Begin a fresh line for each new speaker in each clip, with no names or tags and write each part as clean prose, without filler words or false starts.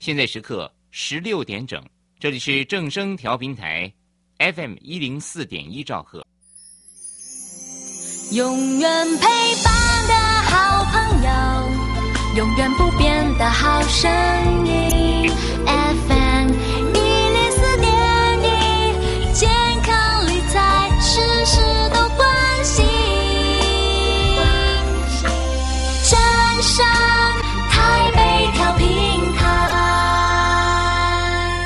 现在时刻16点整，这里是正声调频台 FM 104.1兆赫。
永远陪伴的好朋友，永远不变的好声音 FM 104.1，健康理财事事都关心。正声台北调频台，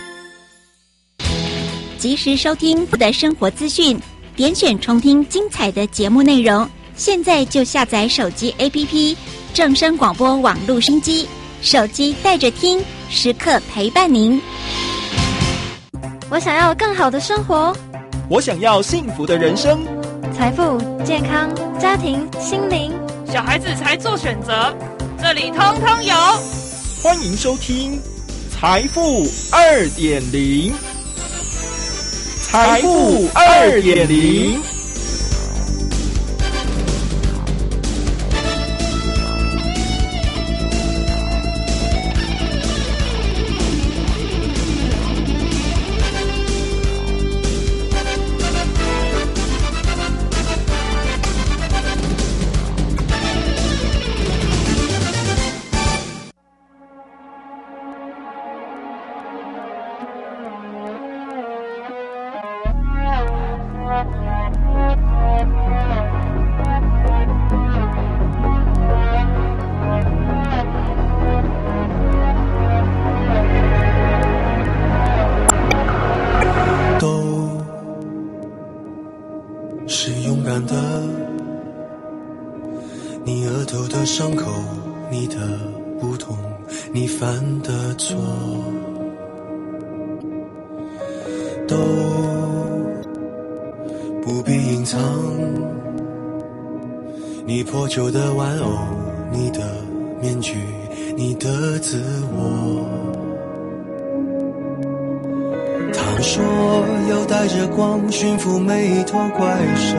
及时收听的生活资讯，点选重听精彩的节目内容。现在就下载手机 APP 正声广播网络收音机，手机带着听，时刻陪伴您。
我想要更好的生活，
我想要幸福的人生，
财富、健康、家庭、心灵，
小孩子才做选择，这里通通有。
欢迎收听财富2.0，财富2.0。
伤口，你的不同，你犯的错，都不必隐藏。你破旧的玩偶，你的面具，你的自我。他们说要带着光驯服每一头怪兽，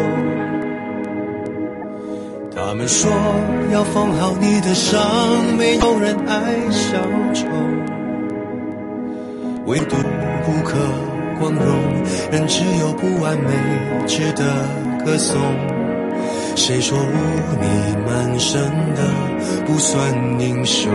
他们说要缝好你的伤，没有人爱小丑，唯独不可光荣，人只有不完美值得歌颂。谁说污泥满身的不算英雄？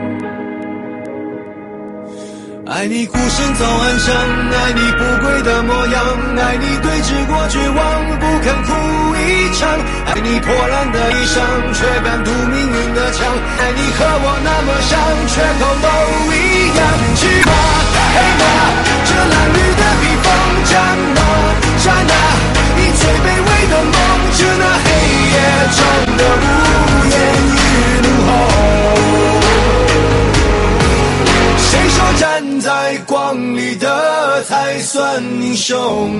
爱你孤身走暗巷，爱你不跪的模样，爱你对峙过绝望不肯哭一场，爱你破烂的衣裳却敢堵命运的枪，爱你和我那么像缺口都一样。去吧黑马，这褴褛的披风战斗战啊，你最卑微的梦，致那黑夜中的无言与怒吼。谁说站在光里的才算英雄？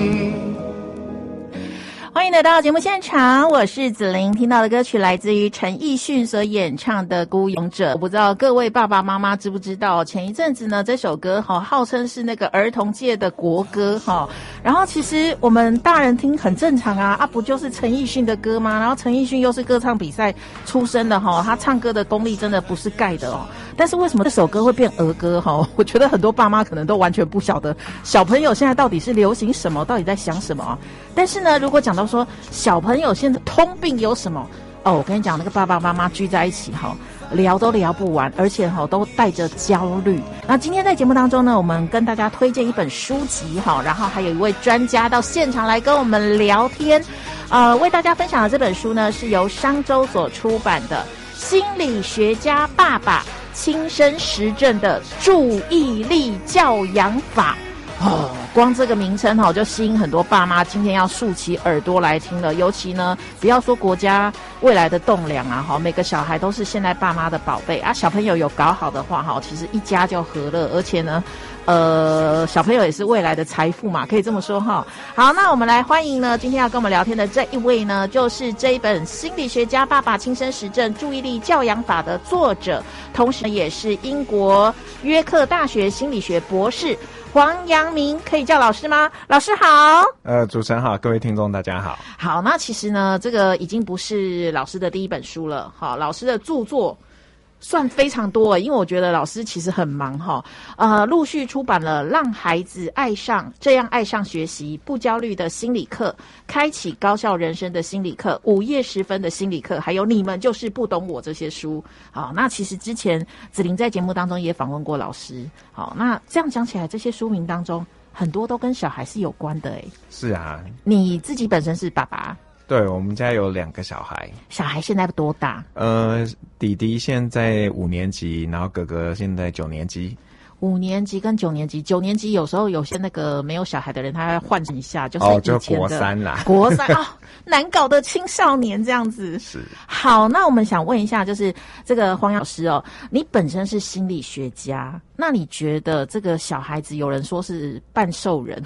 欢迎来到节目现场，我是子琳。听到的歌曲来自于陈奕迅所演唱的《孤勇者》。我不知道各位爸爸妈妈知不知道，前一阵子呢，这首歌号称是那个儿童界的国歌然后其实我们大人听很正常啊，不就是陈奕迅的歌吗？然后陈奕迅又是歌唱比赛出身的他唱歌的功力真的不是盖的但是为什么这首歌会变儿歌我觉得很多爸妈可能都完全不晓得小朋友现在到底是流行什么，到底在想什么但是呢，如果讲到说小朋友现在通病有什么我跟你讲，那个爸爸妈妈聚在一起聊都聊不完，而且都带着焦虑。那今天在节目当中呢，我们跟大家推荐一本书籍然后还有一位专家到现场来跟我们聊天。为大家分享的这本书呢，是由商周所出版的《心理学家爸爸亲身实证的注意力教养法》。光这个名称就吸引很多爸妈今天要竖起耳朵来听了。尤其呢，不要说国家未来的栋梁每个小孩都是现在爸妈的宝贝小朋友有搞好的话其实一家就和乐，而且呢小朋友也是未来的财富嘛，可以这么说好，那我们来欢迎呢今天要跟我们聊天的这一位呢，就是这一本心理学家爸爸亲身实证注意力教养法的作者，同时也是英国约克大学心理学博士黄阳明，可以叫老师吗？老师好。
主持人好，各位听众大家好。
好，那其实呢，这个已经不是老师的第一本书了。老师的著作算非常多，因为我觉得老师其实很忙哈。陆续出版了《让孩子爱上这样爱上学习》、不焦虑的心理课、开启高效人生的心理课、午夜时分的心理课，还有你们就是不懂我这些书。好，那其实之前子玲在节目当中也访问过老师。好，那这样讲起来，这些书名当中很多都跟小孩是有关的。
是啊，
你自己本身是爸爸。
对，我们家有2个小孩。
小孩现在多大？
弟弟现在5年级，然后哥哥现在9年级。
5年级跟9年级，9年级有时候有些那个没有小孩的人，他会换一下，就是以前的
就国3啦，
国3啊，难搞的青少年这样子。
是。
好，那我们想问一下，就是这个黄老师哦，你本身是心理学家，那你觉得这个小孩子，有人说是半兽人。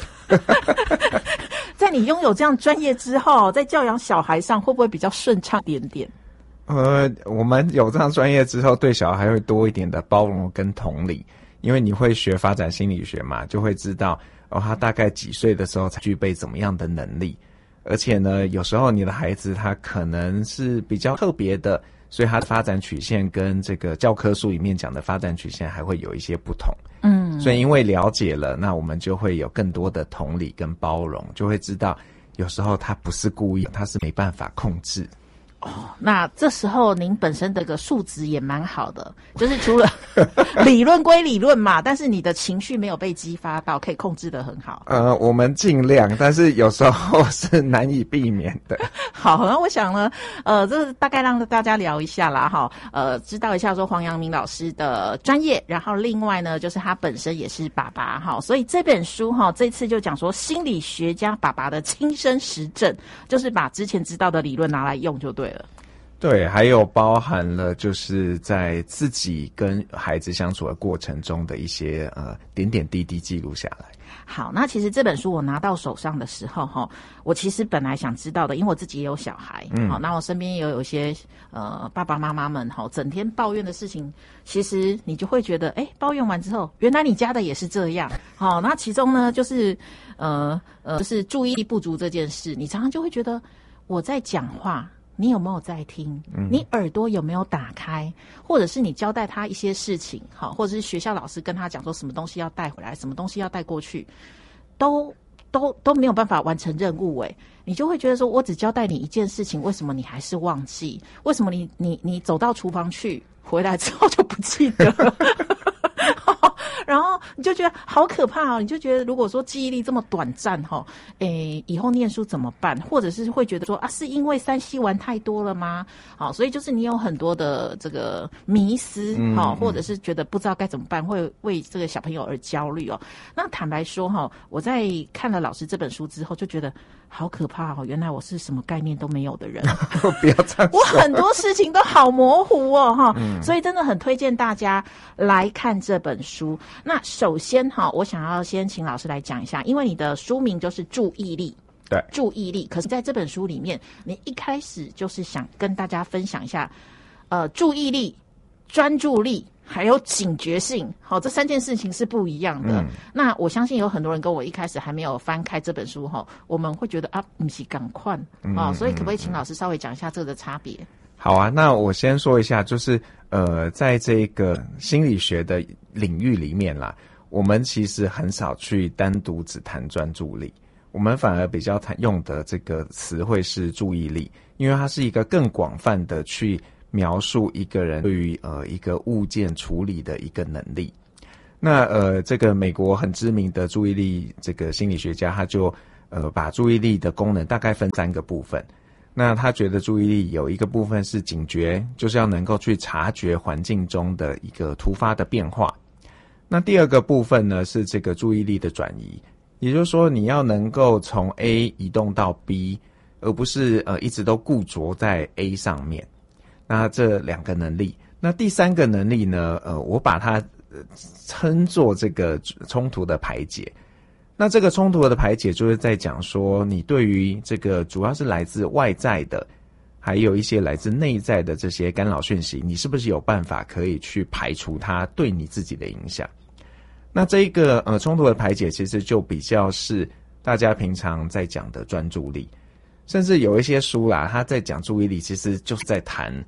在你拥有这样专业之后，在教养小孩上会不会比较顺畅点点？
我们有这样专业之后，对小孩会多一点的包容跟同理，因为你会学发展心理学嘛，就会知道他大概几岁的时候才具备怎么样的能力，而且呢，有时候你的孩子他可能是比较特别的，所以他的发展曲线跟这个教科书里面讲的发展曲线还会有一些不同。所以因为了解了，那我们就会有更多的同理跟包容，就会知道有时候他不是故意，他是没办法控制。
那这时候您本身的个素质也蛮好的，就是除了理论归理论嘛，但是你的情绪没有被激发到，可以控制得很好。
我们尽量，但是有时候是难以避免的。
好，那我想呢，这大概让大家聊一下啦，哈，知道一下说黄阳明老师的专业，然后另外呢，就是他本身也是爸爸哈，所以这本书哈，这次就讲说心理学家爸爸的亲身实证，就是把之前知道的理论拿来用就对了。
对，还有包含了就是在自己跟孩子相处的过程中的一些点点滴滴记录下来。
好，那其实这本书我拿到手上的时候哈，我其实本来想知道的，因为我自己也有小孩，好，那我身边也有一些爸爸妈妈们哈，整天抱怨的事情，其实你就会觉得，抱怨完之后，原来你家的也是这样。好，那其中呢，就是就是注意力不足这件事，你常常就会觉得我在讲话。你有没有在听？你耳朵有没有打开？或者是你交代他一些事情，好，或者是学校老师跟他讲说什么东西要带回来，什么东西要带过去，都没有办法完成任务你就会觉得说，我只交代你一件事情，为什么你还是忘记？为什么你走到厨房去，回来之后就不记得了？然后你就觉得好可怕你就觉得如果说记忆力这么短暂以后念书怎么办？或者是会觉得说是因为3C玩太多了吗？好，所以就是你有很多的这个迷思或者是觉得不知道该怎么办，会为这个小朋友而焦虑那坦白说我在看了老师这本书之后就觉得好可怕原来我是什么概念都没有的人。
不要这样说，
我很多事情都好模糊所以真的很推荐大家来看这本书。那首先我想要先请老师来讲一下，因为你的书名就是注意力。
对，
注意力。可是在这本书里面，你一开始就是想跟大家分享一下注意力、专注力还有警觉性，好，这3件事情是不一样的。那我相信有很多人跟我一开始还没有翻开这本书我们会觉得不是赶快所以可不可以请老师稍微讲一下这个的差别？
好啊，那我先说一下，就是在这个心理学的领域里面啦，我们其实很少去单独只谈专注力，我们反而比较用的这个词汇是注意力，因为它是一个更广泛的去描述一个人对于一个物件处理的一个能力。那这个美国很知名的注意力这个心理学家，他就把注意力的功能大概分3个部分。那他觉得注意力有一个部分是警觉，就是要能够去察觉环境中的一个突发的变化。那第2个部分呢是这个注意力的转移，也就是说你要能够从 A 移动到 B， 而不是一直都固着在 A 上面。那这2个能力，那第3个能力呢我把它称作这个冲突的排解。那这个冲突的排解就是在讲说，你对于这个主要是来自外在的，还有一些来自内在的这些干扰讯息，你是不是有办法可以去排除它对你自己的影响？那这一个冲突的排解其实就比较是大家平常在讲的专注力，甚至有一些书啦，他在讲注意力，其实就是在谈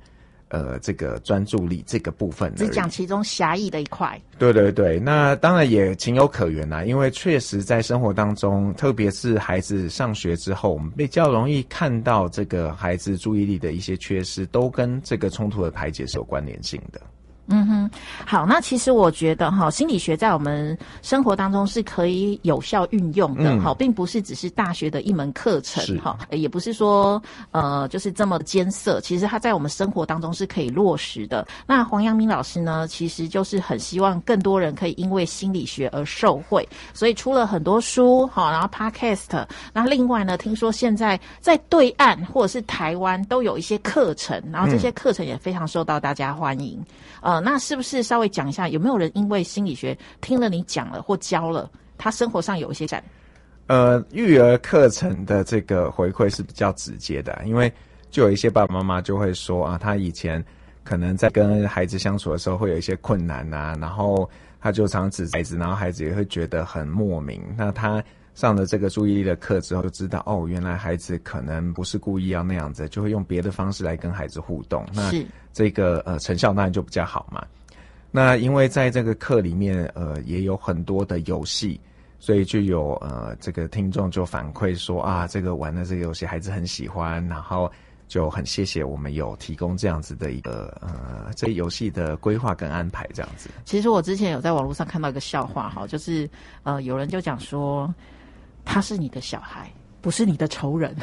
这个专注力这个部分而已，
只讲其中狭义的一块。
对对对，那当然也情有可原啦，因为确实在生活当中，特别是孩子上学之后，我们比较容易看到这个孩子注意力的一些缺失，都跟这个冲突的排解是有关联性的。
嗯哼，好，那其实我觉得哈，心理学在我们生活当中是可以有效运用的，好，并不是只是大学的一门课程，哈，也不是说就是这么艰涩，其实它在我们生活当中是可以落实的。那黄阳明老师呢，其实就是很希望更多人可以因为心理学而受惠，所以出了很多书，好，然后 podcast， 那另外呢，听说现在在对岸或者是台湾都有一些课程，然后这些课程也非常受到大家欢迎，那是不是稍微讲一下，有没有人因为心理学听了你讲了或教了，他生活上有一些改变？
育儿课程的这个回馈是比较直接的，因为就有一些爸爸妈妈就会说啊，他以前可能在跟孩子相处的时候会有一些困难啊，然后他就常指孩子，然后孩子也会觉得很莫名。那他上了这个注意力的课之后，就知道哦，原来孩子可能不是故意要那样子，就会用别的方式来跟孩子互动。那这个成效当然就比较好嘛。那因为在这个课里面也有很多的游戏，所以就有这个听众就反馈说啊，这个玩的这个游戏孩子很喜欢，然后就很谢谢我们有提供这样子的一个这游戏的规划跟安排这样子。
其实我之前有在网络上看到一个笑话哈，就是有人就讲说他是你的小孩，不是你的仇人。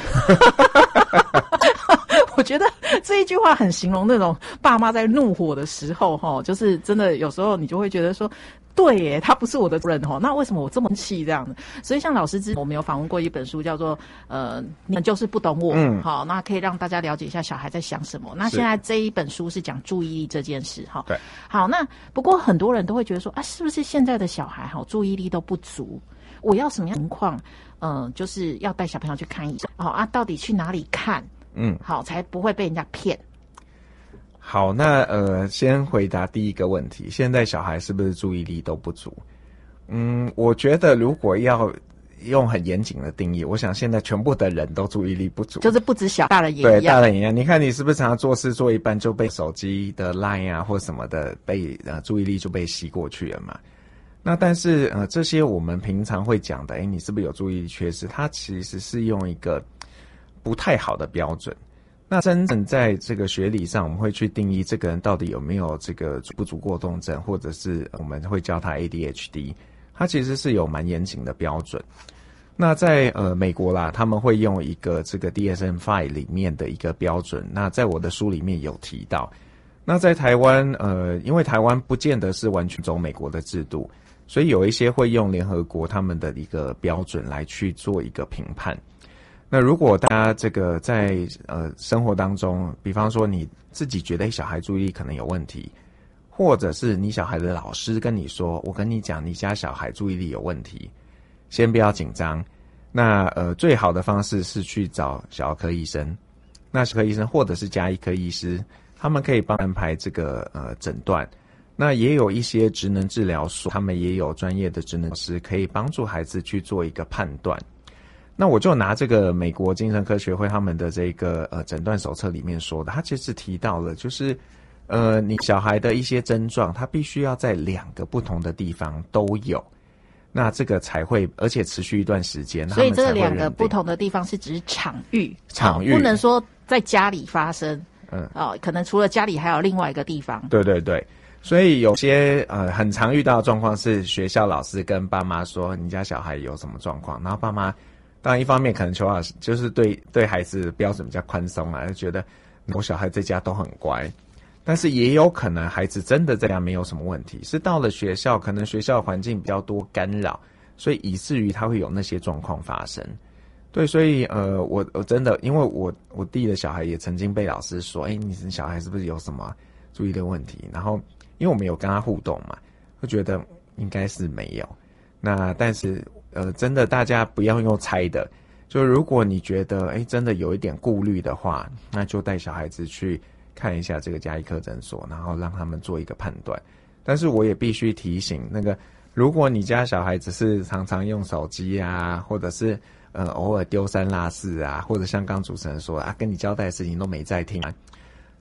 我觉得这一句话很形容那种爸妈在怒火的时候齁，就是真的有时候你就会觉得说对耶，他不是我的人齁，那为什么我这么气这样的？所以像老师之前我们有访问过一本书叫做你们就是不懂我，好，那可以让大家了解一下小孩在想什么。那现在这一本书是讲注意力这件事齁。
对。
好，那不过很多人都会觉得说啊，是不是现在的小孩齁注意力都不足？我要什么样的情况就是要带小朋友去看医生啊，到底去哪里看？好，才不会被人家骗。
好，那先回答第一个问题，现在小孩是不是注意力都不足？我觉得如果要用很严谨的定义，我想现在全部的人都注意力不足，
就是不止大人也一样。
对，大人也一样。你看你是不是常常做事做一半就被手机的 LINE 啊或什么的被注意力就被吸过去了嘛？那但是这些我们平常会讲的，你是不是有注意力缺失？它其实是用一个不太好的标准。那真正在这个学理上，我们会去定义这个人到底有没有这个不足过动症，或者是我们会叫他 ADHD， 它其实是有蛮严谨的标准。那在美国啦，他们会用一个这个 DSM-5 里面的一个标准，那在我的书里面有提到。那在台湾因为台湾不见得是完全走美国的制度，所以有一些会用联合国他们的一个标准来去做一个评判。那如果大家这个在生活当中，比方说你自己觉得小孩注意力可能有问题，或者是你小孩的老师跟你说，我跟你讲你家小孩注意力有问题，先不要紧张。那最好的方式是去找小儿科医生，那小儿科医生或者是家医科医师，他们可以帮安排这个诊断。那也有一些职能治疗所，他们也有专业的职能师可以帮助孩子去做一个判断。那我就拿这个美国精神科学会他们的这个诊断手册里面说的，他其实提到了就是你小孩的一些症状，他必须要在2个不同的地方都有，那这个才会而且持续一段时间。
所以这2个不同的地方是指场域，不能说在家里发生，可能除了家里还有另外一个地方。
对对对。所以有些很常遇到的状况是学校老师跟爸妈说你家小孩有什么状况，然后爸妈当然一方面可能邱老师就是对孩子标准比较宽松就觉得我小孩在家都很乖，但是也有可能孩子真的在家没有什么问题，是到了学校可能学校环境比较多干扰，所以以至于他会有那些状况发生。对，所以我真的因为我弟的小孩也曾经被老师说你小孩是不是有什么注意的问题，然后因为我们有跟他互动嘛，会觉得应该是没有。那但是真的大家不要用猜的，就如果你觉得真的有一点顾虑的话，那就带小孩子去看一下这个家医科诊所，然后让他们做一个判断。但是我也必须提醒如果你家小孩子是常常用手机啊，或者是偶尔丢三落四啊，或者像刚主持人说跟你交代的事情都没在听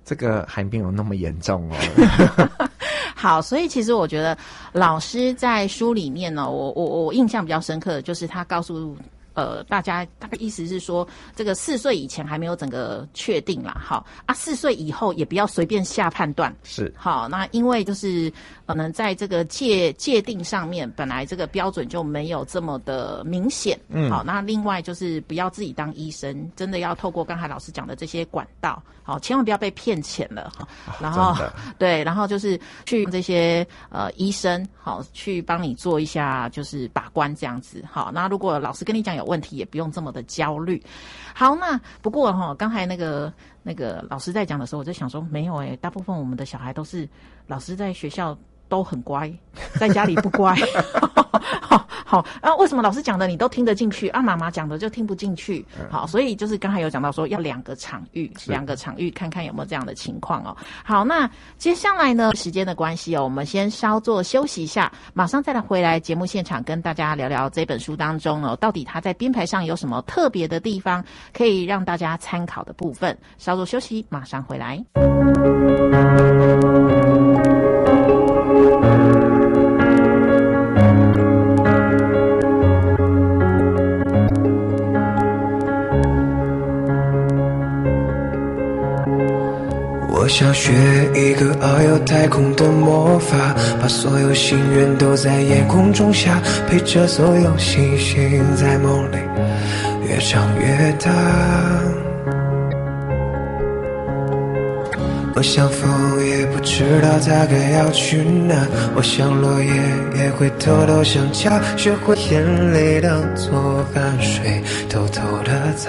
这个还没有那么严重哦。
好，所以其实我觉得老师在书里面呢，我印象比较深刻的就是他告诉大家大概意思是说，这个4岁以前还没有整个确定啦，好啊，4岁以后也不要随便下判断，
是
好，那因为就是可能在这个界定上面，本来这个标准就没有这么的明显，好，那另外就是不要自己当医生，真的要透过刚才老师讲的这些管道，好，千万不要被骗钱了，然后对，然后就是去这些医生，好，去帮你做一下就是把关这样子，好，那如果老师跟你讲有问题，也不用这么的焦虑。好，那不过刚才那个老师在讲的时候，我就想说，没有大部分我们的小孩都是老师在学校都很乖，在家里不乖。好，啊，为什么老师讲的你都听得进去，啊，妈妈讲的就听不进去？好，所以就是刚才有讲到说要2个场域看看有没有这样的情况哦。好，那接下来呢，时间的关系我们先稍作休息一下，马上再来回来节目现场跟大家聊聊这本书当中到底它在编排上有什么特别的地方，可以让大家参考的部分。稍作休息，马上回来。
我想学一个遨游太空的魔法，把所有心愿都在夜空中下，陪着所有星星在梦里越长越大。我想风也不知道它该要去哪，我想落叶也会偷偷想家，学会眼泪当作汗水偷偷的擦。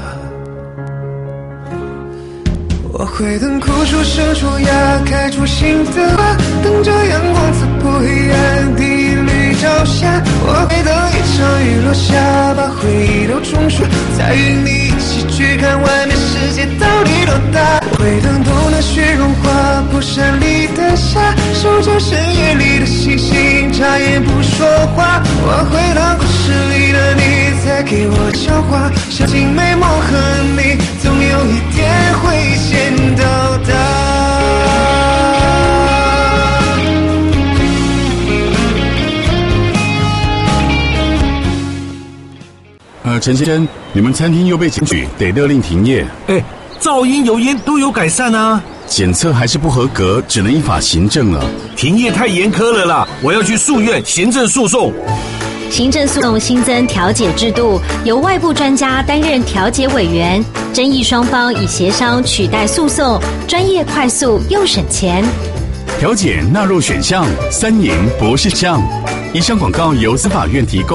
我会等枯树生出芽，开出新的花，等着阳光刺破黑暗，第一缕朝霞。我会等一场雨落下，把回忆都冲刷，再与你一起去看外面世界到底多大。我会等冬的雪融化，破山里的沙，守着深夜里的星星，眨眼不说话。我会等故事里的你再给我笑话，相信美梦和你总有一天会见到它。
陈先生，你们餐厅又被检举，得勒令停业。
噪音、油烟都有改善啊。
检测还是不合格，只能依法行政了。
停业太严苛了啦，我要去诉愿行政诉讼。
行政诉讼新增调解制度，由外部专家担任调解委员，争议双方以协商取代诉讼，专业、快速又省钱。
调解纳入选项，3赢不是项。以上广告由司法院提供。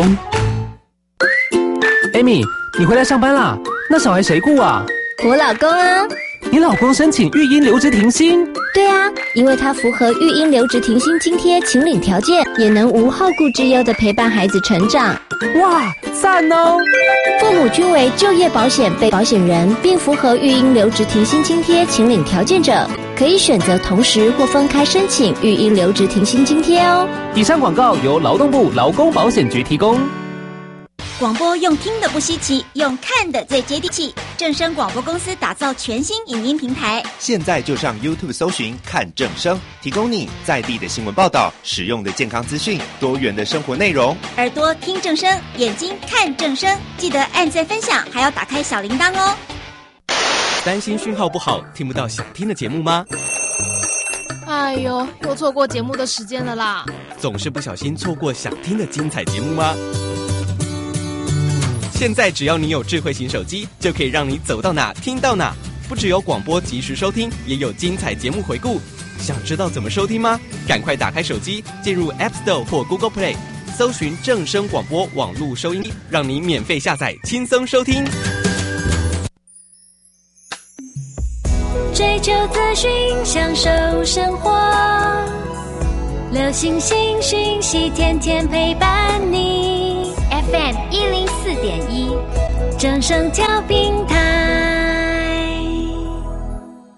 Amy， 你回来上班啦？那小孩谁顾啊？
我老公啊。
你老公申请育婴留职停薪？
对啊，因为他符合育婴留职停薪津贴请领条件，也能无后顾之忧地陪伴孩子成长。
哇，赞哦！
父母均为就业保险被保险人，并符合育婴留职停薪津贴请领条件者，可以选择同时或分开申请育婴留职停薪津贴哦。
以上广告由劳动部劳工保险局提供。
广播用听的不稀奇，用看的最接地气。正声广播公司打造全新影音平台，
现在就上 YouTube 搜寻看正声，提供你在地的新闻报道、实用的健康资讯、多元的生活内容。
耳朵听正声，眼睛看正声，记得按赞分享，还要打开小铃铛哦。
担心讯号不好，听不到想听的节目吗？
哎呦，又错过节目的时间了啦！
总是不小心错过想听的精彩节目吗？现在只要你有智慧型手机，就可以让你走到哪听到哪。不只有广播及时收听，也有精彩节目回顾。想知道怎么收听吗？赶快打开手机，进入 App Store 或 Google Play， 搜寻正声广播网络收音机，让你免费下载，轻松收听。
追求资讯，享受生活，流行新讯息，天天陪伴你。FM 104.1，正声调频台。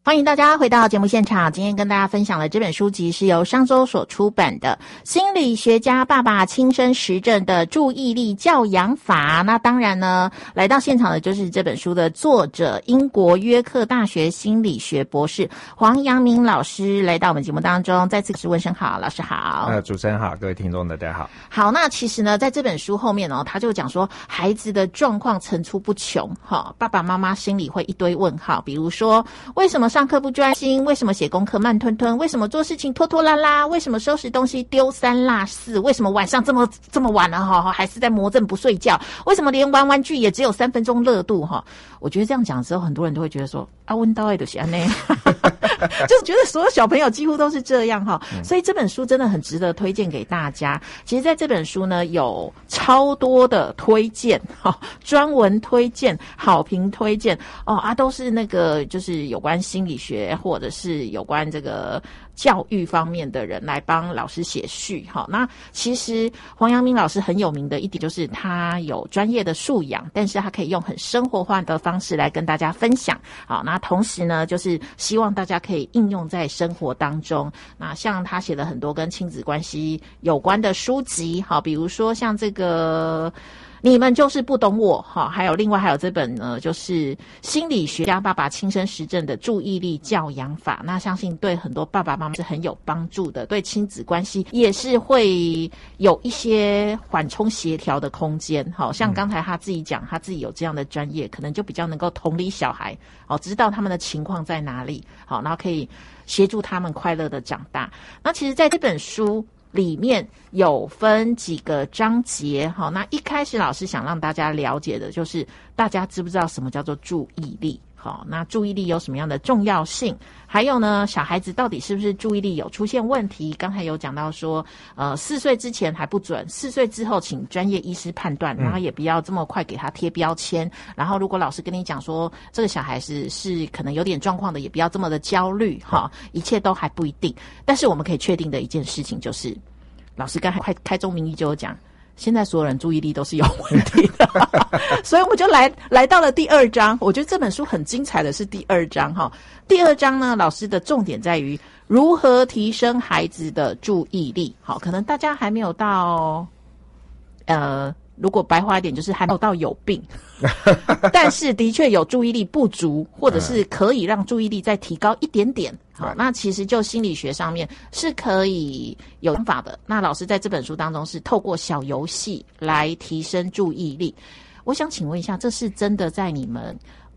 欢迎大家回到节目现场。今天跟大家分享的这本书籍是由商周所出版的《心理学家爸爸亲身实证的注意力教养法》。那当然呢，来到现场的就是这本书的作者，英国约克大学心理学博士黄阳明老师来到我们节目当中。再次问声好，老师好。
主持人好，各位听众大家好。
好，那其实呢，在这本书后面哦，他就讲说孩子的状况层出不穷，爸爸妈妈心里会一堆问号，比如说为什么上课不专心？为什么写功课慢吞吞？为什么做事情拖拖拉拉？为什么收拾东西丢三落四？为什么晚上这么晚了还是在魔怔不睡觉？为什么连玩玩具也只有3分钟热度？我觉得这样讲之后，很多人都会觉得说问到爱就是安内，就是觉得所有小朋友几乎都是这样所以这本书真的很值得推荐给大家。其实在这本书呢，有超多的推荐专文推荐、好评推荐都是那个就是有关心理学或者是有关这个教育方面的人来帮老师写序那其实黄阳明老师很有名的一点就是他有专业的素养，但是他可以用很生活化的方式来跟大家分享那同时呢，就是希望大家可以应用在生活当中。那像他写了很多跟亲子关系有关的书籍比如说像这个你们就是不懂我还有另外还有这本呢，就是心理学家爸爸亲身实证的注意力教养法。那相信对很多爸爸妈妈是很有帮助的，对亲子关系也是会有一些缓冲协调的空间像刚才他自己讲他自己有这样的专业，可能就比较能够同理小孩知道他们的情况在哪里然后可以协助他们快乐的长大。那其实在这本书里面有分几个章节那一开始老师想让大家了解的就是大家知不知道什么叫做注意力那注意力有什么样的重要性，还有呢小孩子到底是不是注意力有出现问题。刚才有讲到说4岁之前还不准，4岁之后请专业医师判断，然后也不要这么快给他贴标签，然后如果老师跟你讲说这个小孩是可能有点状况的，也不要这么的焦虑一切都还不一定。但是我们可以确定的一件事情就是老师刚才开宗明义就有讲，现在所有人注意力都是有问题的所以我们就来到了第2章。我觉得这本书很精彩的是第2章第2章呢，老师的重点在于如何提升孩子的注意力可能大家还没有到如果白话一点就是还没有到有病但是的确有注意力不足，或者是可以让注意力再提高一点点那其实就心理学上面是可以有方法的。那老师在这本书当中是透过小游戏来提升注意力。我想请问一下，这是真的在你们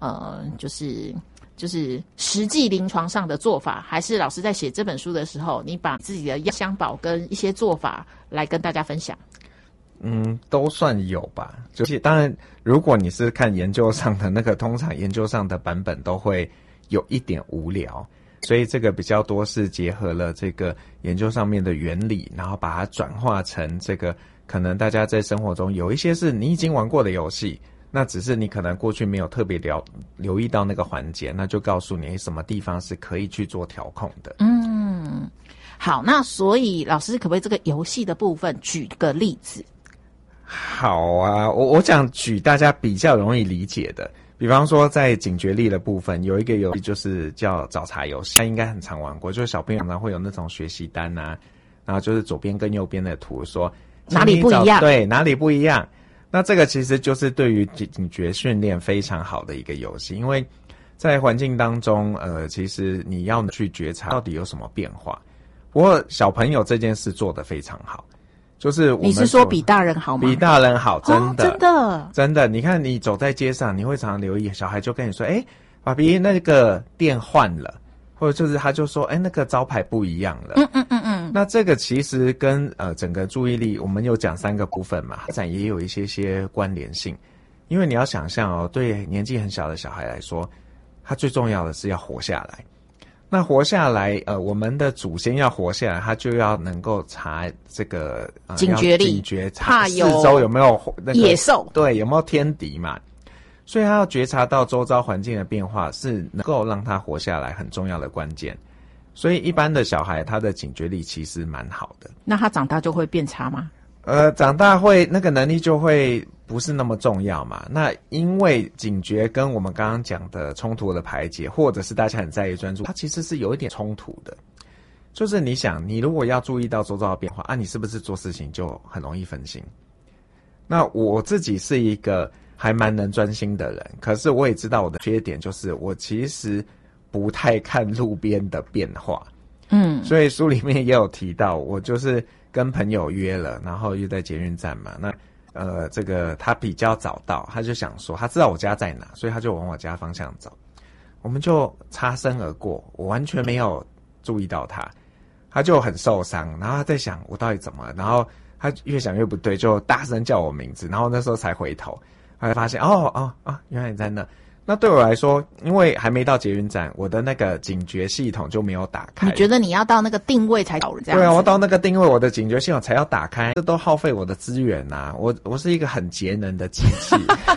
就是实际临床上的做法，还是老师在写这本书的时候你把自己的香宝跟一些做法来跟大家分享？
都算有吧。就是当然如果你是看研究上的那个，通常研究上的版本都会有一点无聊，所以这个比较多是结合了这个研究上面的原理，然后把它转化成这个可能大家在生活中有一些是你已经玩过的游戏，那只是你可能过去没有特别留意到那个环节，那就告诉你什么地方是可以去做调控的。
好，那所以老师可不可以这个游戏的部分举个例子？
好啊，我想举大家比较容易理解的，比方说在警觉力的部分有一个游戏就是叫找茬游戏，大家应该很常玩过，就是小朋友常常会有那种学习单啊，然后就是左边跟右边的图说
哪里不一样，
对，哪里不一样。那这个其实就是对于警觉训练非常好的一个游戏，因为在环境当中其实你要去觉察到底有什么变化。不过小朋友这件事做得非常好，就是我们，你
是说比大人好吗？
比大人好，真的，
真的。
你看你走在街上，你会常常留意小孩就跟你说爸比那个店换了，或者就是他就说那个招牌不一样了。那这个其实跟整个注意力我们有讲3个部分嘛，发展也有一些关联性。因为你要想象对年纪很小的小孩来说，他最重要的是要活下来。那活下来我们的祖先要活下来，他就要能够查这个
警觉力，
查四周有没有那个
野兽，
对，有没有天敌嘛。所以他要觉察到周遭环境的变化，是能够让他活下来很重要的关键。所以一般的小孩他的警觉力其实蛮好的。
那他长大就会变差吗？
长大会那个能力就会不是那么重要嘛。那因为警觉跟我们刚刚讲的冲突的排解，或者是大家很在意专注，它其实是有一点冲突的。就是你想，你如果要注意到周遭的变化啊，你是不是做事情就很容易分心？那我自己是一个还蛮能专心的人，可是我也知道我的缺点，就是我其实不太看路边的变化。所以书里面也有提到，我就是跟朋友约了，然后又在捷运站嘛，那这个他比较早到，他就想说他知道我家在哪，所以他就往我家方向走，我们就擦身而过，我完全没有注意到他就很受伤，然后他在想我到底怎么了，然后他越想越不对，就大声叫我名字，然后那时候才回头，后来发现原来你在那。那对我来说，因为还没到捷运站，我的那个警觉系统就没有打开。
你觉得你要到那个定位才找这样子？
对啊，我到那个定位，我的警觉系统才要打开，这都耗费我的资源啊！我是一个很节能的机器。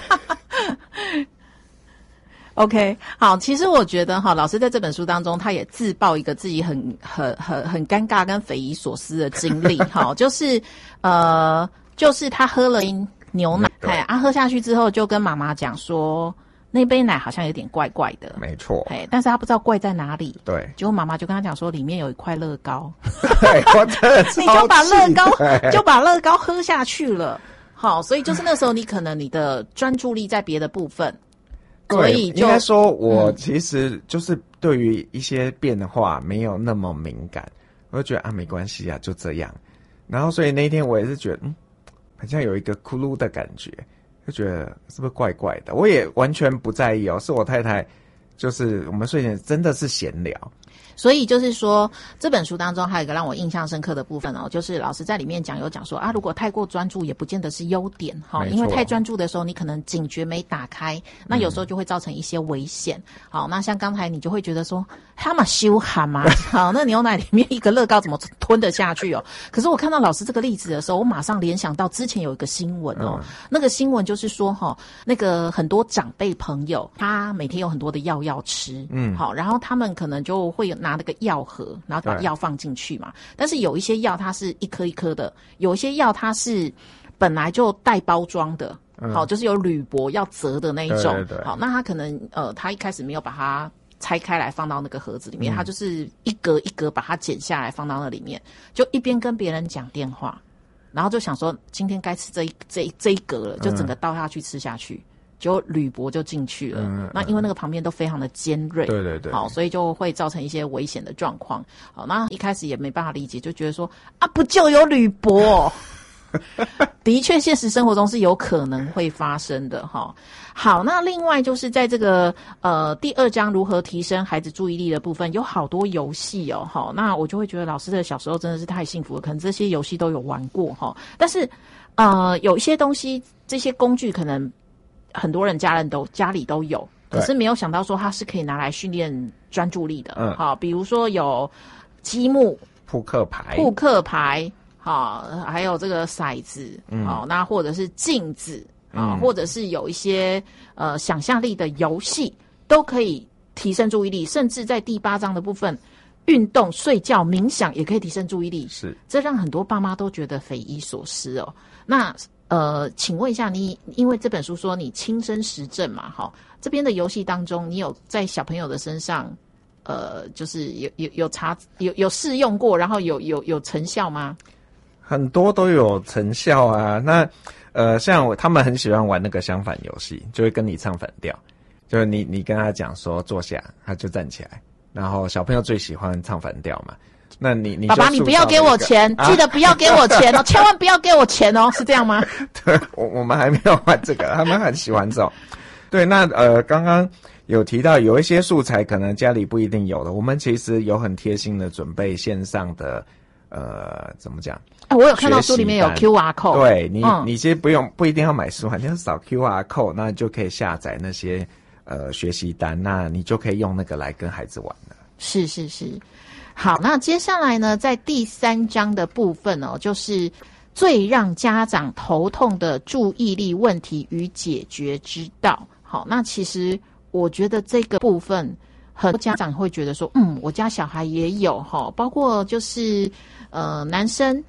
OK， 好，其实我觉得老师在这本书当中，他也自曝一个自己很尴尬跟匪夷所思的经历，就是他喝了牛奶，喝下去之后就跟妈妈讲说，那杯奶好像有点怪怪的，
没错，
但是他不知道怪在哪里，
对，
结果妈妈就跟他讲说，里面有一块乐高，
对，我真的超气，
你就把乐高喝下去了，好，所以就是那时候你可能你的专注力在别的部分。所以
应该说，我其实就是对于一些变化没有那么敏感，我就觉得没关系啊，就这样。然后所以那一天我也是觉得，好像有一个咕噜的感觉，就觉得是不是怪怪的？我也完全不在意哦，是我太太，就是我们睡前真的是闲聊。
所以就是说，这本书当中还有一个让我印象深刻的部分就是老师在里面有讲说如果太过专注也不见得是优点因为太专注的时候你可能警觉没打开，那有时候就会造成一些危险。好，那像刚才你就会觉得说他嘛羞喊嘛，好，那牛奶里面一个乐高怎么吞得下去可是我看到老师这个例子的时候，我马上联想到之前有一个新闻那个新闻就是说那个很多长辈朋友他每天有很多的药要吃，好，然后他们可能就会拿那个药盒，然后把药放进去嘛。但是有一些药它是一颗一颗的，有一些药它是本来就带包装的，好，就是有铝箔要折的那一种。对，好，那他可能他一开始没有把它拆开来放到那个盒子里面，他就是一格一格把它剪下来放到那里面，就一边跟别人讲电话，然后就想说今天该吃这一格了，就整个倒下去吃下去。就铝箔就进去了，那因为那个旁边都非常的尖锐，对，好，所以就会造成一些危险的状况。好，那一开始也没办法理解，就觉得说不就有铝箔？的确，现实生活中是有可能会发生的哈。好，那另外就是在这个第2章如何提升孩子注意力的部分，有好多游戏好，那我就会觉得老师的小时候真的是太幸福了，可能这些游戏都有玩过哈。但是有一些东西，这些工具可能很多人家里都有，可是没有想到说它是可以拿来训练专注力的。好，比如说有积木、
扑克牌，
好，还有这个骰子，好，那或者是镜子，或者是有一些想象力的游戏，都可以提升注意力。甚至在第8章的部分，运动、睡觉、冥想也可以提升注意力。是，这让很多爸妈都觉得匪夷所思那请问一下你，因为这本书说你亲身实证嘛，这边的游戏当中，你有在小朋友的身上，就是有试用过，然后有成效吗？
很多都有成效啊。那像他们很喜欢玩那个相反游戏，就会跟你唱反调，就是你跟他讲说坐下，他就站起来，然后小朋友最喜欢唱反调嘛。那你
爸爸，你不要给我钱，记得不要给我钱千万不要给我钱是这样吗？
对，我们还没有玩这个，他们很喜欢这种。对，那刚刚有提到有一些素材可能家里不一定有的，我们其实有很贴心的准备线上的怎么讲？
我有看到书里面有 QR code。
对，你其实不一定要买书，你要扫 QR code， 那就可以下载那些学习单，那你就可以用那个来跟孩子玩了。
是。好，那接下来呢，在第3章的部分就是最让家长头痛的注意力问题与解决之道。好，那其实我觉得这个部分很多家长会觉得说，我家小孩也有包括就是男生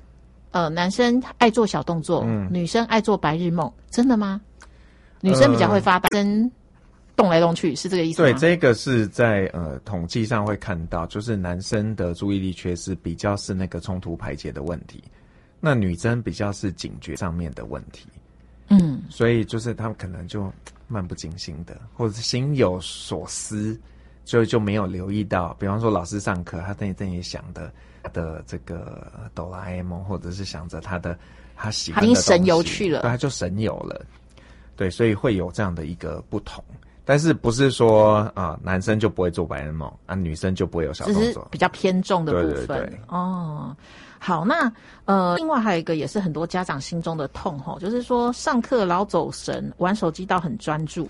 男生爱做小动作，女生爱做白日梦，真的吗？女生比较会发呆，跟动来动去，是这个意思吗？
对，这个是在统计上会看到，就是男生的注意力缺失比较是那个冲突排解的问题，那女生比较是警觉上面的问题。所以就是他们可能就漫不经心的，或者是心有所思，就没有留意到。比方说老师上课，他在也想的这个哆啦 A 梦，或者是想着他喜欢的东西，他已经
神游去了，
对，他就神游了。对，所以会有这样的一个不同。但是不是说男生就不会做白日梦啊，女生就不会有小动作，
只是比较偏重的部分。
对对对。
哦，好，那另外还有一个也是很多家长心中的痛吼，就是说上课老走神，玩手机到很专注。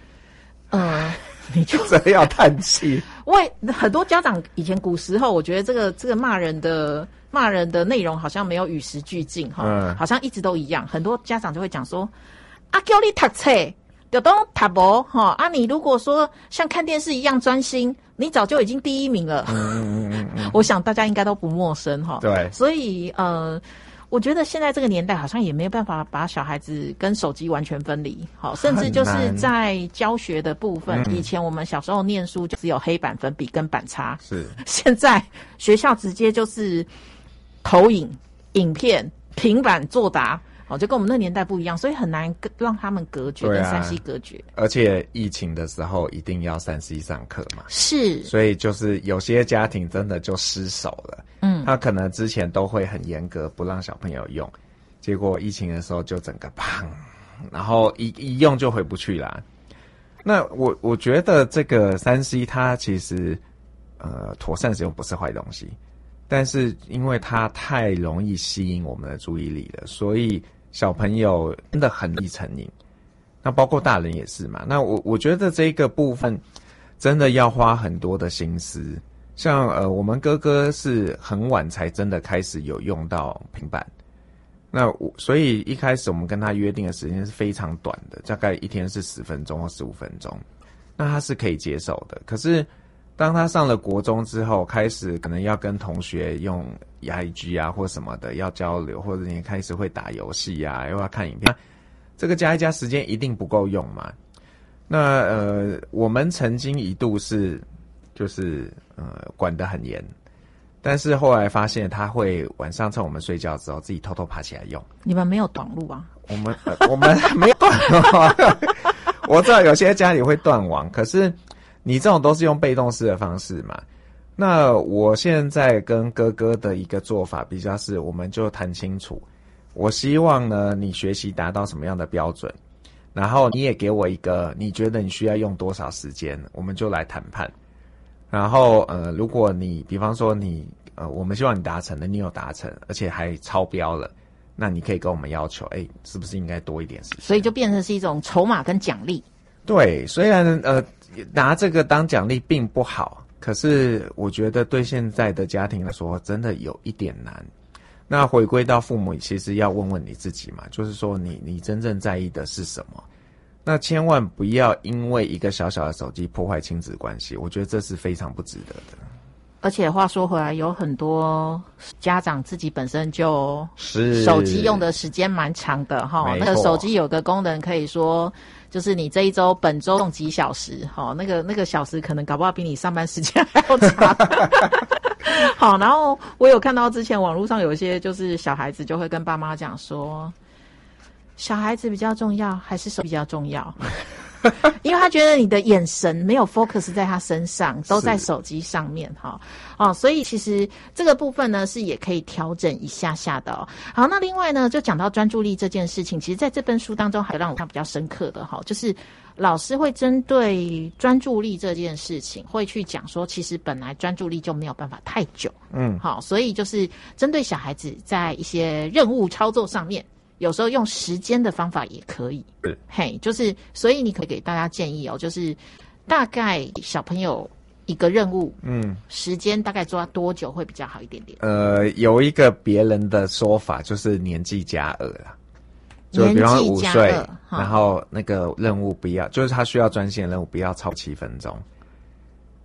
你就
这要叹气。
很多家长以前古时候，我觉得这个骂人的内容好像没有与时俱进哈，好像一直都一样。很多家长就会讲说，叫你读册。就都读无哈你如果说像看电视一样专心，你早就已经第一名了。我想大家应该都不陌生哈。
对，
所以我觉得现在这个年代好像也没有办法把小孩子跟手机完全分离，好，甚至就是在教学的部分，以前我们小时候念书就只有黑板粉笔跟板擦，
是
现在学校直接就是投影、影片、平板作答。就跟我们那年代不一样，所以很难让他们隔绝，跟3C 隔绝。
而且疫情的时候一定要3C 上课嘛，
是，
所以就是有些家庭真的就失手了。他可能之前都会很严格不让小朋友用，结果疫情的时候就整个砰，然后一用就回不去啦。那我觉得这个3C 它其实妥善使用不是坏东西，但是因为它太容易吸引我们的注意力了，所以小朋友真的很易成瘾，那包括大人也是嘛。那我觉得这个部分真的要花很多的心思。像我们哥哥是很晚才真的开始有用到平板，那所以一开始我们跟他约定的时间是非常短的，大概一天是10分钟或15分钟，那他是可以接受的。可是当他上了国中之后，开始可能要跟同学用 IG 啊或什么的要交流，或者你开始会打游戏啊，又要看影片，这个加一加时间一定不够用嘛。那我们曾经一度是就是管得很严，但是后来发现他会晚上趁我们睡觉之后自己偷偷爬起来用。
你们没有短路啊？
我们没有断网。我知道有些家里会断网，可是你这种都是用被动式的方式嘛。那我现在跟哥哥的一个做法比较是，我们就谈清楚，我希望呢你学习达到什么样的标准，然后你也给我一个你觉得你需要用多少时间，我们就来谈判。然后如果你比方说你我们希望你达成的，你有达成，而且还超标了，那你可以跟我们要求，是不是应该多一点时间？
所以就变成是一种筹码跟奖励。
对，虽然拿这个当奖励并不好，可是我觉得对现在的家庭来说真的有一点难。那回归到父母，其实要问问你自己嘛，就是说你真正在意的是什么？那千万不要因为一个小小的手机破坏亲子关系，我觉得这是非常不值得的。
而且话说回来，有很多家长自己本身就是手机用的时间蛮长的哈。那个手机有个功能可以说，就是你这一周本周用几小时哈，那个小时可能搞不好比你上班时间还要长。好，然后我有看到之前网络上有一些就是小孩子就会跟爸妈讲说，小孩子比较重要还是手比较重要？因为他觉得你的眼神没有 focus 在他身上，都在手机上面哈。所以其实这个部分呢是也可以调整一下下的哦。好，那另外呢就讲到专注力这件事情，其实在这本书当中还让我看比较深刻的哈，就是老师会针对专注力这件事情会去讲说，其实本来专注力就没有办法太久，好，所以就是针对小孩子在一些任务操作上面，有时候用时间的方法也可以，就是所以你可以给大家建议哦，就是大概小朋友一个任务，时间大概抓多久会比较好一点点？
有一个别人的说法就是年纪加2啦，就比方说5岁，然后那个任务不要，就是他需要专心的任务不要超7分钟。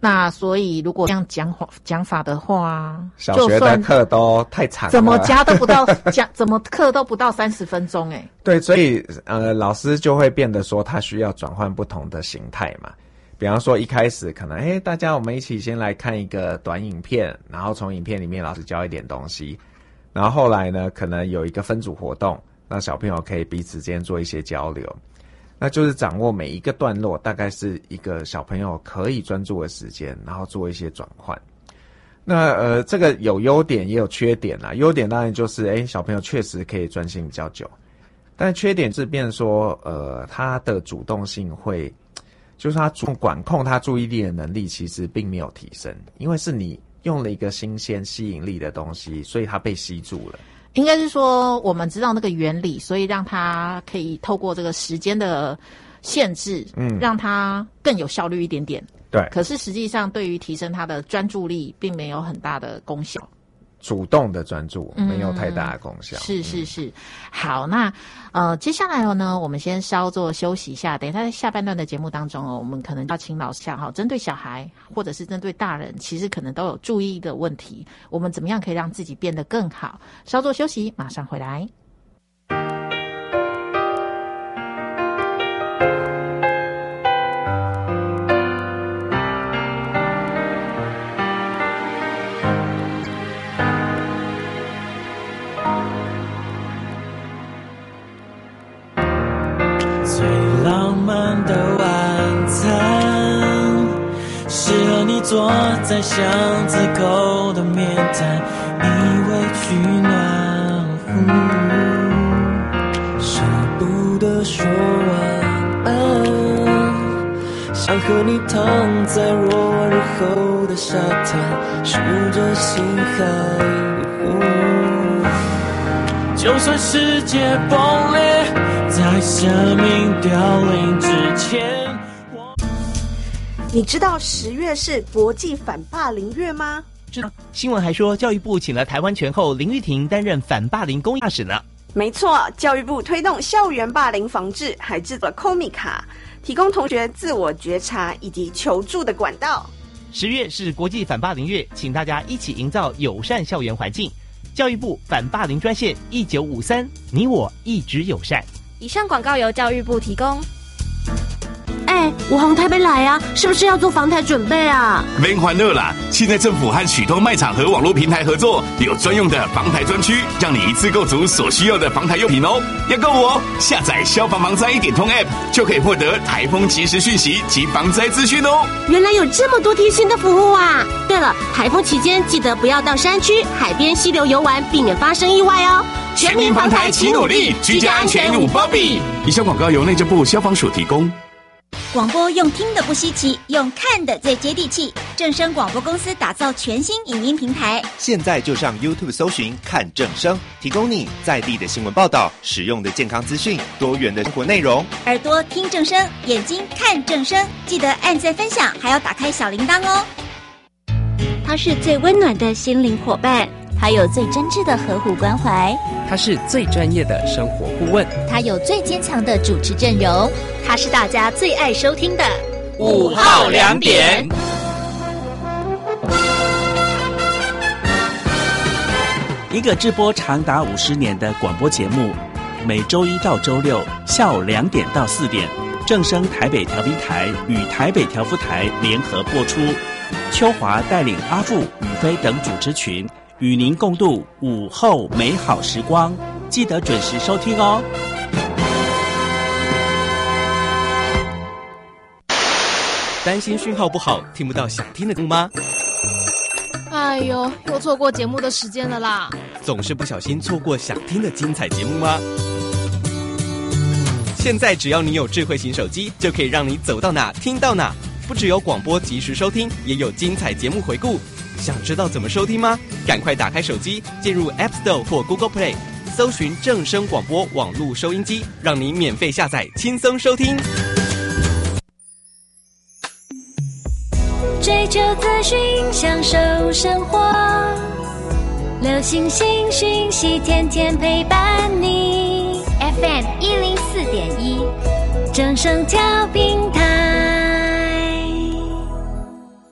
那所以如果这样讲法的话，
小学的课都太长了，
怎么加都不到怎么课都不到30分钟哎。
对，所以老师就会变得说他需要转换不同的形态嘛。比方说一开始可能大家我们一起先来看一个短影片，然后从影片里面老师教一点东西，然后后来呢可能有一个分组活动，让小朋友可以彼此间做一些交流。那就是掌握每一个段落，大概是一个小朋友可以专注的时间，然后做一些转换。那这个有优点也有缺点啦。优点当然就是小朋友确实可以专心比较久，但缺点是变说他的主动性会，就是他管控他注意力的能力其实并没有提升，因为是你用了一个新鲜吸引力的东西，所以他被吸住了。
应该是说我们知道那个原理，所以让他可以透过这个时间的限制，让他更有效率一点点。
对。
可是实际上对于提升他的专注力并没有很大的功效。
主动的专注没有太大的功效。
是。好，那接下来呢，我们先稍作休息一下。等一下在下半段的节目当中我们可能要请老师针对小孩或者是针对大人，其实可能都有注意的问题，我们怎么样可以让自己变得更好？稍作休息，马上回来。
坐在巷子口的面摊，以为取暖壶，舍不得说晚安，想和你躺在落日后的沙滩，数着星海，就算世界崩裂，在生命凋零之前。
你知道10月是国际反霸凌月吗？
知道。新闻还说，教育部请了台湾拳后林玉婷担任反霸凌公益大使呢。
没错，教育部推动校园霸凌防治，还制作 Komi 卡，提供同学自我觉察以及求助的管道。
10月是国际反霸凌月，请大家一起营造友善校园环境。教育部反霸凌专线1953，你我一直友善。
以上广告由教育部提供。
我从台北来啊，是不是要做防台准备啊？
别欢乐啦！现在政府和许多卖场和网络平台合作，有专用的防台专区，让你一次购足所需要的防台用品哦。要购哦，下载消防防灾一点通 App 就可以获得台风即时讯息及防灾资讯哦。
原来有这么多贴心的服务啊！对了，台风期间记得不要到山区、海边、溪流游玩，避免发生意外哦。
全民防台齐努力，居家安全无包庇。以上广告由内政部消防署提供。
广播用听的不稀奇，用看的最接地气。正声广播公司打造全新影音平台，
现在就上 YouTube 搜寻看正声，提供你在地的新闻报道、实用的健康资讯、多元的生活内容。
耳朵听正声，眼睛看正声，记得按赞分享，还要打开小铃铛哦。
它是最温暖的心灵伙伴，
它有最真挚的呵护关怀，
他是最专业的生活顾问，
他有最坚强的主持阵容，
他是大家最爱收听的
5号2点。
一个直播长达50年的广播节目，每周1到周6下午2点到4点，正声台北调频台与台北调布台联合播出。秋华带领阿富、宇飞等主持群，与您共度午后美好时光，记得准时收听哦。
担心讯号不好，听不到想听的节目吗？
哎呦，又错过节目的时间了啦！
总是不小心错过想听的精彩节目吗？现在只要你有智慧型手机，就可以让你走到哪听到哪。不只有广播及时收听，也有精彩节目回顾。想知道怎么收听吗？赶快打开手机，进入 App Store 或 Google Play， 搜寻正声广播网络收音机，让你免费下载，轻松收听。
追求资讯，享受生活，流行新讯息，天天陪伴你。FM 104.1，正声调频台。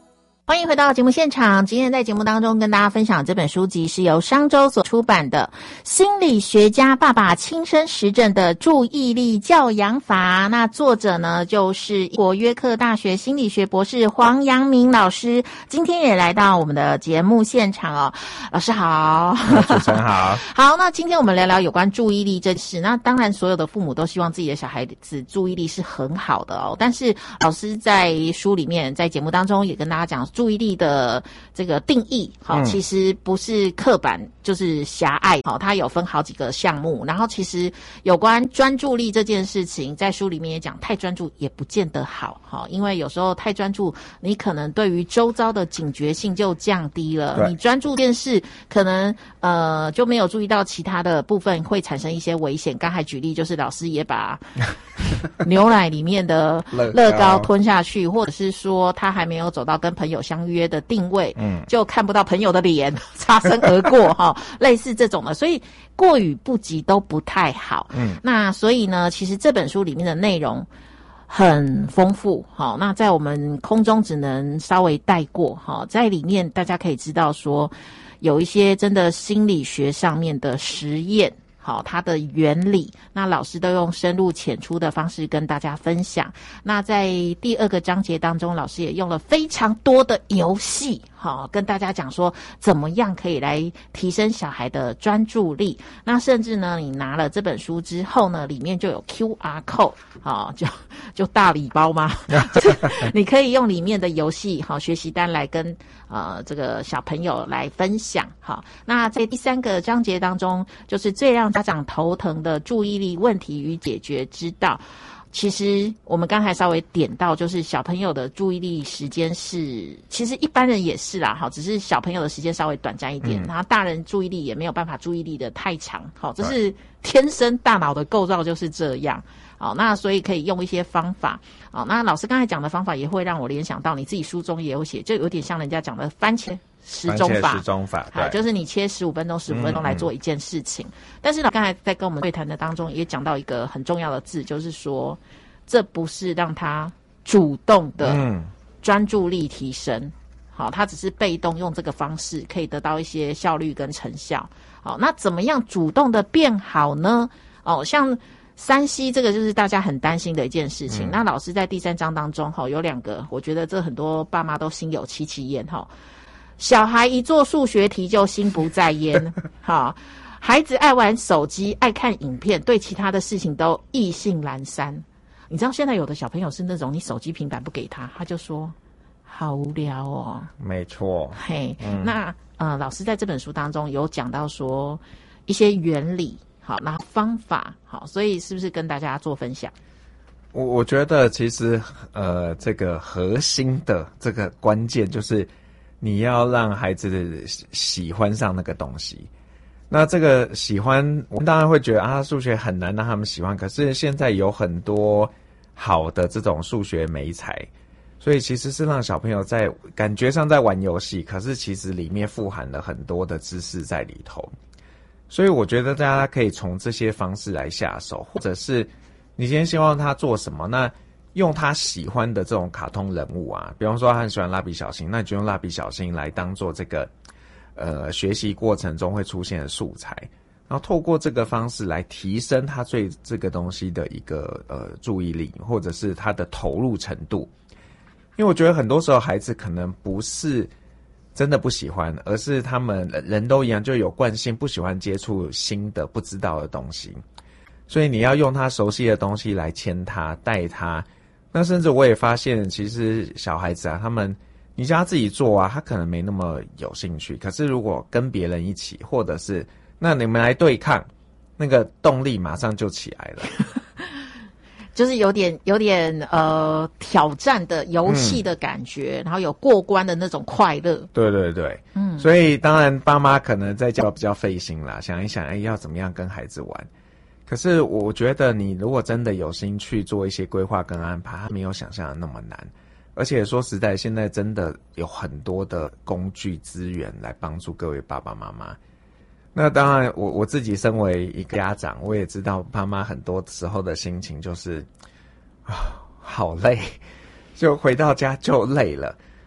欢迎回到节目现场。今天在节目当中跟大家分享这本书籍是由商周所出版的《心理学家爸爸亲身实证的注意力教养法》。那作者呢就是英国约克大学心理学博士黄阳明老师，今天也来到我们的节目现场哦。老师好。
主持人好。
好，那今天我们聊聊有关注意力这事。那当然所有的父母都希望自己的小孩子注意力是很好的哦，但是老师在书里面在节目当中也跟大家讲注意力的这个定义，好，其实不是刻板就是狭隘，好，它有分好几个项目。然后其实有关专注力这件事情，在书里面也讲，太专注也不见得好，好，因为有时候太专注，你可能对于周遭的警觉性就降低了。你专注一件事，可能就没有注意到其他的部分会产生一些危险。刚才举例就是老师也把牛奶里面的乐高吞下去，或者是说他还没有走到跟朋友相约的定位，就看不到朋友的脸，擦身而过哈，类似这种的，所以过与不及都不太好。那所以呢，其实这本书里面的内容很丰富，好，那在我们空中只能稍微带过，好，在里面大家可以知道说，有一些真的心理学上面的实验。好，它的原理，那老师都用深入浅出的方式跟大家分享。那在第2个章节当中，老师也用了非常多的游戏，好，跟大家讲说怎么样可以来提升小孩的专注力。那甚至呢，你拿了这本书之后呢，里面就有 QR code， 好，就大礼包吗？你可以用里面的游戏，好，学习单来跟这个小朋友来分享。好，那在第3个章节当中，就是最让家长头疼的注意力问题与解决之道。其实我们刚才稍微点到，就是小朋友的注意力时间是，其实一般人也是啦，好，只是小朋友的时间稍微短暂一点，然后大人注意力也没有办法注意力的太长，好，这是天生大脑的构造就是这样。好，那所以可以用一些方法。好，那老师刚才讲的方法也会让我联想到你自己书中也有写，就有点像人家讲的番茄时钟法，对，就是你切15分钟、15分钟来做一件事情。但是呢，刚才在跟我们对谈的当中也讲到一个很重要的字，就是说这不是让他主动的专注力提升，好，他只是被动用这个方式可以得到一些效率跟成效。好，那怎么样主动的变好呢？哦，像3C 这个就是大家很担心的一件事情。那老师在第3章当中有2个，我觉得这很多爸妈都心有戚戚焉。小孩一做数学题就心不在焉，好，孩子爱玩手机、爱看影片，对其他的事情都意兴阑珊。你知道现在有的小朋友是那种你手机平板不给他，他就说好无聊哦。
没错，
嘿，那老师在这本书当中有讲到说一些原理，好，那方法，好，所以是不是跟大家做分享？
我觉得其实这个核心的这个关键就是你要让孩子喜欢上那个东西。那这个喜欢，我们当然会觉得数学很难让他们喜欢，可是现在有很多好的这种数学媒材，所以其实是让小朋友在感觉上在玩游戏，可是其实里面富含了很多的知识在里头。所以我觉得大家可以从这些方式来下手，或者是你今天希望他做什么，那用他喜欢的这种卡通人物啊，比方说他很喜欢蜡笔小新，那你就用蜡笔小新来当做这个学习过程中会出现的素材，然后透过这个方式来提升他对这个东西的一个注意力，或者是他的投入程度。因为我觉得很多时候孩子可能不是真的不喜欢，而是他们人都一样，就有惯性不喜欢接触新的不知道的东西，所以你要用他熟悉的东西来牵他带他。那甚至我也发现其实小孩子啊，他们你叫他自己做啊，他可能没那么有兴趣，可是如果跟别人一起，或者是那你们来对抗，那个动力马上就起来了。
就是有点挑战的游戏的感觉，然后有过关的那种快乐。对对对，所以当然爸妈可能在家比较费心啦，想一想，要怎么样跟孩子玩。可是我觉得你如果真的有心去做一些规划跟安排，它没有想象的那么难。而且说实在，现在真的有很多的工具资源来帮助各位爸爸妈妈。那当然我自己身为一个家长，我也知道爸妈很多时候的心情就是好累，就回到家就累了。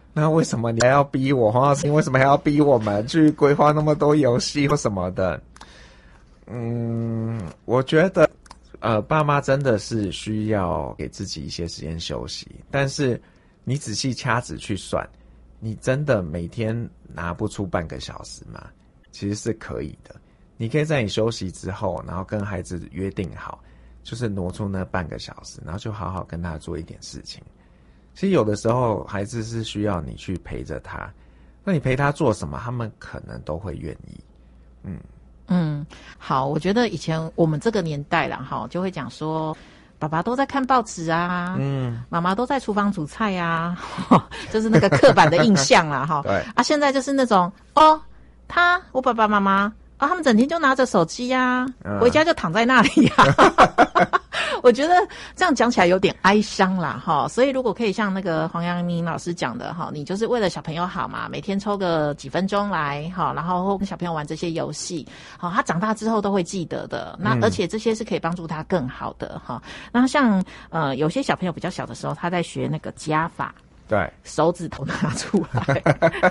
那为什么你还要逼我？黄老师，你为什么还要逼我们去规划那么多游戏或什么的？我觉得，爸妈真的是需要给自己一些时间休息，但是你仔细掐指去算，你真的每天拿不出半个小时吗？其实是可以的。你可以在你休息之后，然后跟孩子约定好，就是挪出那半个小时，然后就好好跟他做一点事情。其实有的时候孩子是需要你去陪着他，那你陪他做什么，他们可能都会愿意。
好，我觉得以前我们这个年代啦，哈，就会讲说，爸爸都在看报纸啊，妈妈都在厨房煮菜啊，就是那个刻板的印象啦，哈。对啊，现在就是那种我爸爸妈妈他们整天就拿着手机啊，回家就躺在那里啊。我觉得这样讲起来有点哀伤啦，哈。所以如果可以像那个黄阳明老师讲的，哈，你就是为了小朋友好嘛，每天抽个几分钟来，哈，然后跟小朋友玩这些游戏，好，他长大之后都会记得的。那而且这些是可以帮助他更好的，哈。那像有些小朋友比较小的时候，他在学那个加法。
对，
手指头拿出来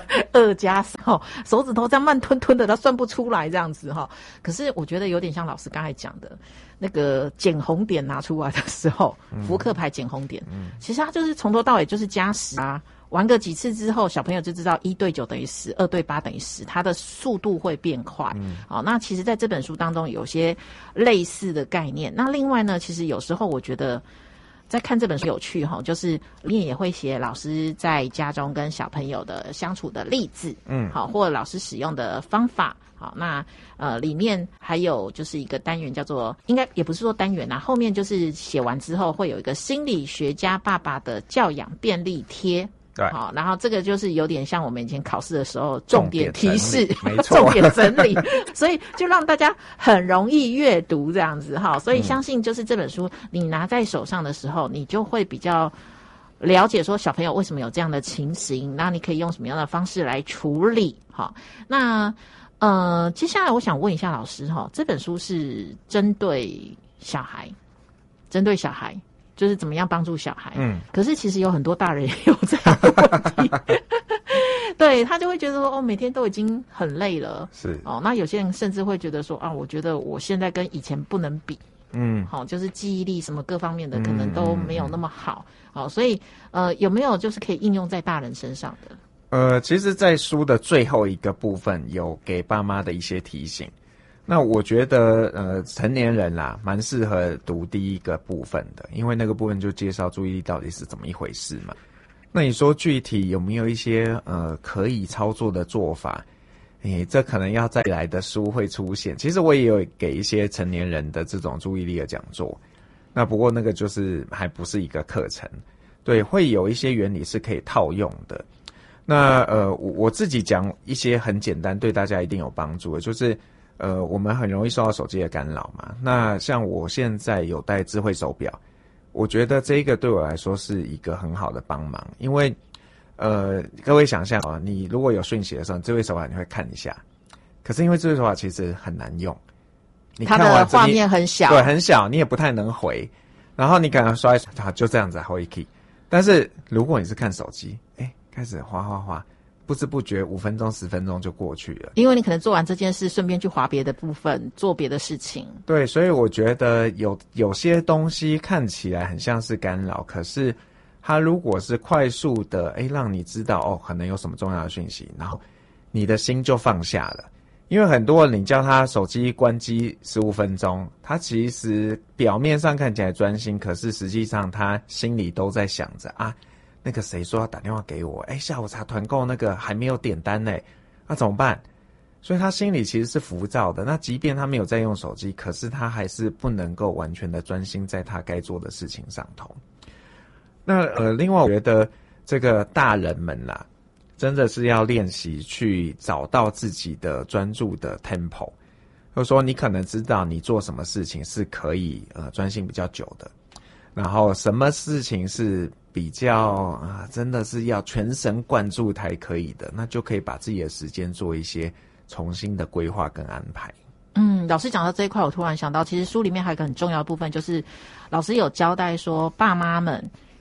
，2加3，手指头这样慢吞吞的，他算不出来这样子哈。可是我觉得有点像老师刚才讲的，那个减红点拿出来的时候，扑克牌减红点，其实他就是从头到尾就是加10啊。玩个几次之后，小朋友就知道1对9等于10，2对8等于10，他的速度会变快。好，那其实在这本书当中有些类似的概念。那另外呢，其实有时候我觉得。在看这本书有趣哈，就是里面也会写老师在家中跟小朋友的相处的例子，好，或者老师使用的方法，好，那里面还有就是一个单元叫做，应该也不是说单元啦，后面就是写完之后会有一个心理学家爸爸的教养便利贴。对，好，然后这个就是有点像我们以前考试的时候重点提示，
没错，
重点整理，所以就让大家很容易阅读这样子哈。所以相信就是这本书你拿在手上的时候，你就会比较了解说小朋友为什么有这样的情形，那你可以用什么样的方式来处理。好，那接下来我想问一下老师哈，这本书是针对小孩。就是怎么样帮助小孩，可是其实有很多大人也有这样的问题，对，他就会觉得说，每天都已经很累了，是那有些人甚至会觉得说，我觉得我现在跟以前不能比，就是记忆力什么各方面的可能都没有那么好，所以有没有就是可以应用在大人身上的？
其实，在书的最后一个部分有给爸妈的一些提醒。那我觉得成年人啦蛮适合读第一个部分的，因为那个部分就介绍注意力到底是怎么一回事嘛。那你说具体有没有一些可以操作的做法？这可能要再来的书会出现。其实我也有给一些成年人的这种注意力的讲座，那不过那个就是还不是一个课程，对，会有一些原理是可以套用的。那我自己讲一些很简单，对大家一定有帮助的，就是我们很容易受到手机的干扰嘛。那像我现在有戴智慧手表，我觉得这个对我来说是一个很好的帮忙，因为各位想象你如果有讯息的时候，智慧手表你会看一下，可是因为智慧手表其实很难用，你看完
它的画面很小，
对，很小，你也不太能回，然后你可能刷一刷，就这样子回 key。但是如果你是看手机，开始滑，不知不觉5分钟10分钟就过去了，
因为你可能做完这件事顺便去滑别的部分，做别的事情。
对，所以我觉得有些东西看起来很像是干扰，可是它如果是快速的让你知道可能有什么重要的讯息，然后你的心就放下了。因为很多人你叫他手机关机15分钟，他其实表面上看起来专心，可是实际上他心里都在想着那个谁说要打电话给我，下午茶团购那个还没有点单呢，那怎么办？所以他心里其实是浮躁的。那即便他没有在用手机，可是他还是不能够完全的专心在他该做的事情上头。那另外我觉得这个大人们啦，真的是要练习去找到自己的专注的 tempo， 就是说你可能知道你做什么事情是可以专心比较久的，然后什么事情是比较真的是要全神贯注才可以的，那就可以把自己的时间做一些重新的规划跟安排。
老师讲到这一块，我突然想到，其实书里面还有一个很重要的部分，就是老师有交代说，爸妈们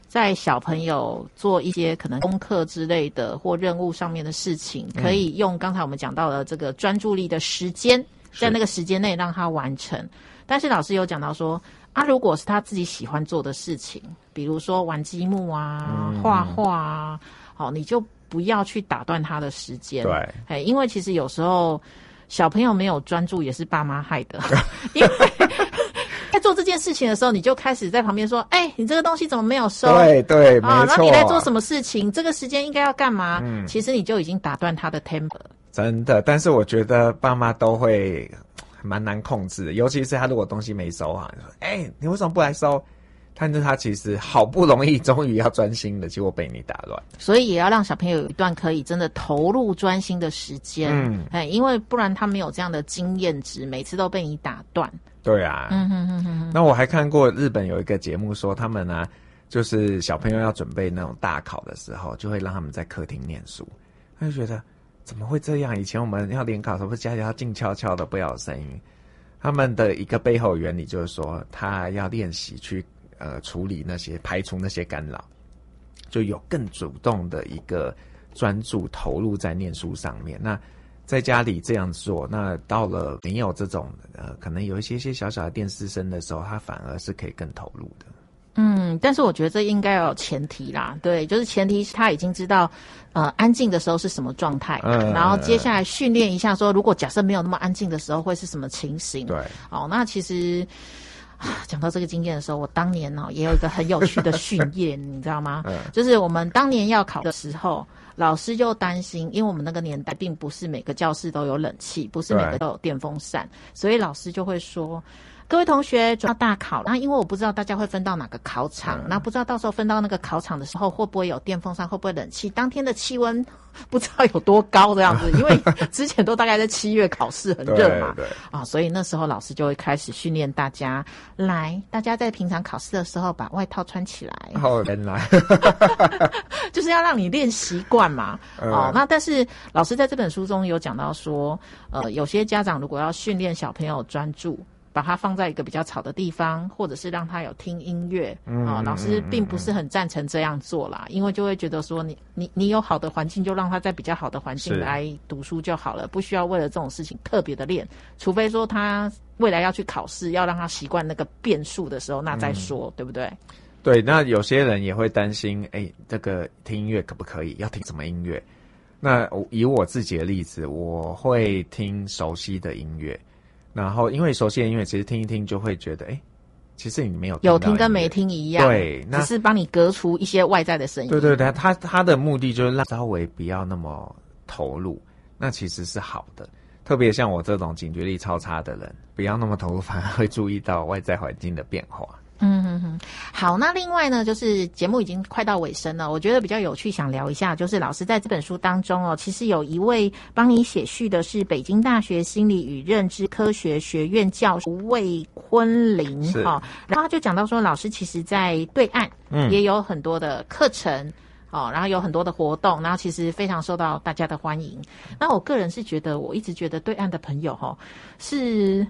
在小朋友做一些可能功课之类的或任务上面的事情，可以用刚才我们讲到的这个专注力的时间，在那个时间内让他完成。但是老师有讲到说如果是他自己喜欢做的事情，比如说玩积木啊、画画啊，你就不要去打断他的时间。对，因为其实有时候小朋友没有专注也是爸妈害的，因为在做这件事情的时候，你就开始在旁边说：“你这个东西怎么没有收？”对，没错。然后你在做什么事情？这个时间应该要干嘛？其实你就已经打断他的 tempo。真的，但是我觉得爸妈都会蛮难控制的，尤其是他如果东西没收啊，你说：“你为什么不来收？”但是他其实好不容易终于要专心的，结果被你打乱，所以也要让小朋友有一段可以真的投入专心的时间。因为不然他没有这样的经验值，每次都被你打断。对啊，那我还看过日本有一个节目说，他们呢，就是小朋友要准备那种大考的时候，就会让他们在客厅念书。他就觉得怎么会这样？以前我们要联考的时候，家里要静悄悄的，不要有声音。他们的一个背后原理就是说，他要练习去处理那些排除那些干扰，就有更主动的一个专注投入在念书上面。那在家里这样做，那到了没有这种可能有一些小小的电视声的时候，他反而是可以更投入的。但是我觉得这应该要有前提啦，对，就是前提是他已经知道安静的时候是什么状态，然后接下来训练一下说，如果假设没有那么安静的时候会是什么情形。对，那其实讲到这个经验的时候，我当年也有一个很有趣的训练你知道吗？就是我们当年要考的时候，老师就担心，因为我们那个年代并不是每个教室都有冷气，不是每个都有电风扇，所以老师就会说，各位同学准备大考，那因为我不知道大家会分到哪个考场，那不知道到时候分到那个考场的时候会不会有电风扇，会不会冷气，当天的气温不知道有多高这样子，因为之前都大概在7月考试很热嘛，所以那时候老师就会开始训练大家，大家在平常考试的时候把外套穿起来，原来就是要让你练习惯嘛。那但是老师在这本书中有讲到说，有些家长如果要训练小朋友专注，把它放在一个比较吵的地方，或者是让他有听音乐，老师并不是很赞成这样做啦，因为就会觉得说你有好的环境，就让他在比较好的环境来读书就好了，不需要为了这种事情特别的练，除非说他未来要去考试，要让他习惯那个变数的时候，那再说，对不对？对，那有些人也会担心，这个听音乐可不可以？要听什么音乐？那以我自己的例子，我会听熟悉的音乐。然后因为熟悉的音乐其实听一听就会觉得其实你没有听跟没听一样，对，只是帮你隔除一些外在的声音。对，他的目的就是让稍微不要那么投入，那其实是好的，特别像我这种警觉力超差的人，不要那么投入，反而会注意到外在环境的变化。好，那另外呢，就是节目已经快到尾声了，我觉得比较有趣，想聊一下，就是老师在这本书当中其实有一位帮你写序的是北京大学心理与认知科学学院教授魏坤林然后他就讲到说，老师其实在对岸也有很多的课程然后有很多的活动，然后其实非常受到大家的欢迎。那我个人是觉得，我一直觉得对岸的朋友是